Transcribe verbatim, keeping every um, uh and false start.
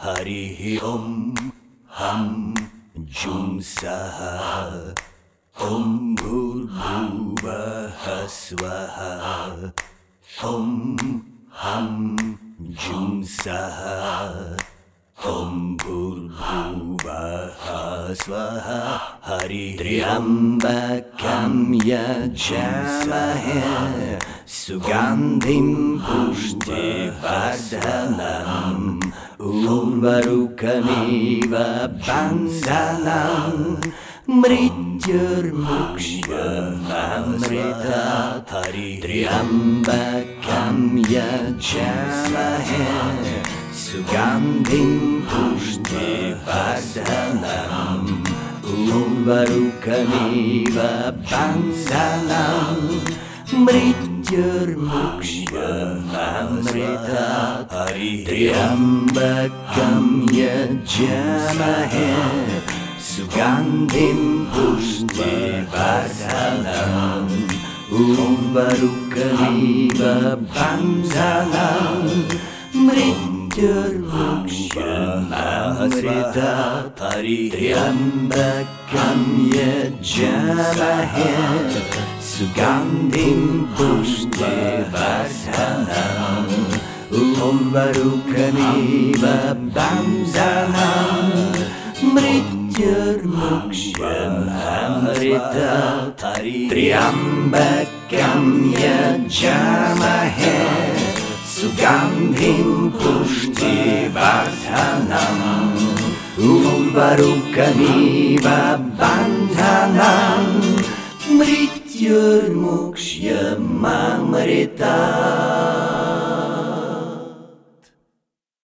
Harihi Om Ham Jum Saha Om Bhurбhuvah Swaha Om Ham Jum Saha Om Bhurбhuvah Swaha Hari Triambakam Yajamahe Sugandhim Pushti Vardhanam Urvarukamiva Bandhanam Mrityurmukshya-amrita Hari Triambakam Yajamahe Sugandhim Pushti Vardhanam Urvarukamiva Bandhanam Mrityurmukshya-amrita Hari Triambakam Yajamahe Sugandhim Pushti Vardhanam Urvarukamiva Bandhanam Mrityurmukshya-amrita Hari Triambakam Yajamahe Sugandhim Pushti Vardhanam Urvarukamiva Bandhanam Mrityurmukshya-amrita Hari Triambakam Yajamahe Sugandhim Pushti Vardhanam Urvarukamiva Bandhanam Mrityurmukshya-amrita